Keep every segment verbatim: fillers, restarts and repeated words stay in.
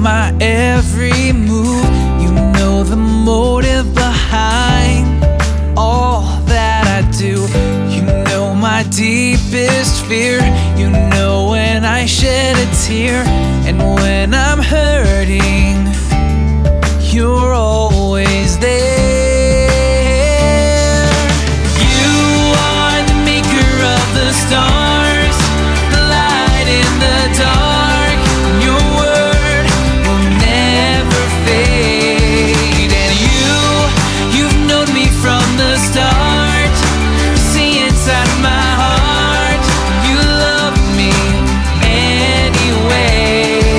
my every move. You know the motive behind all that I do. You know my deepest fear. You know when I shed a tear, and when I'm hurting, you're always there. You are the maker of the stars, the light in the dark. Your word will never fade. And you, you've known me from the start. See inside my heart, you love me anyway.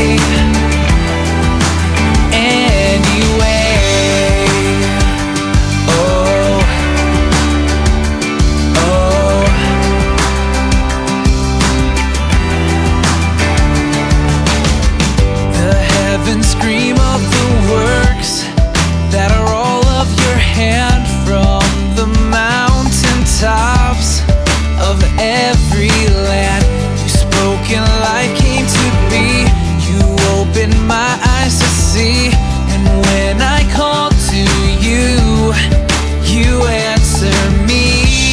Scream of the works that are all of your hand, from the mountain tops of every land. You spoke and life came to be. You opened my eyes to see, and when I call to you, you answer me,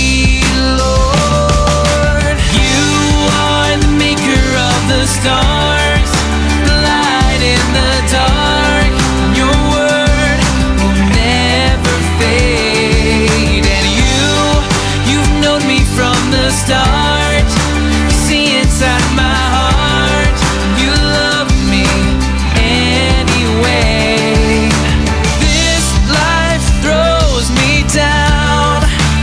Lord. You are the maker of the stars, the light in the dark. Your word will never fade. And you, you've known me from the start. You see inside my heart, you love me anyway. This life throws me down,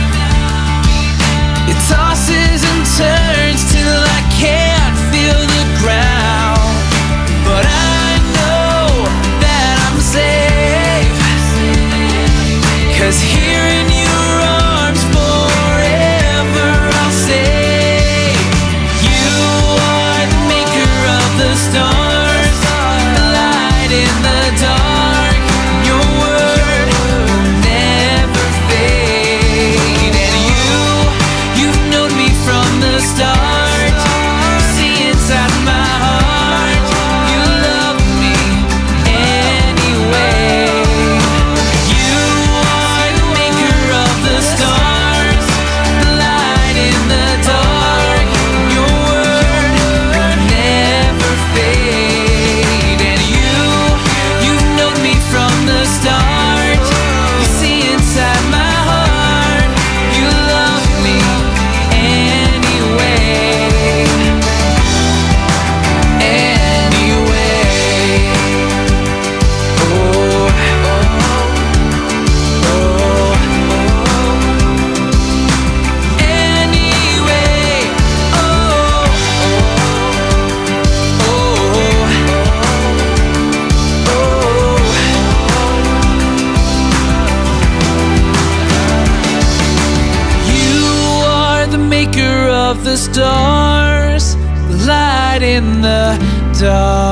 it tosses and turns till I can't feel the ground. But I cause here in your arms forever I'll stay. You are the maker of the stars, the light in the dark. Your word will never fade. And you, you've known me from the start. See inside my heart, you love me anyway. Of the stars, the light in the dark.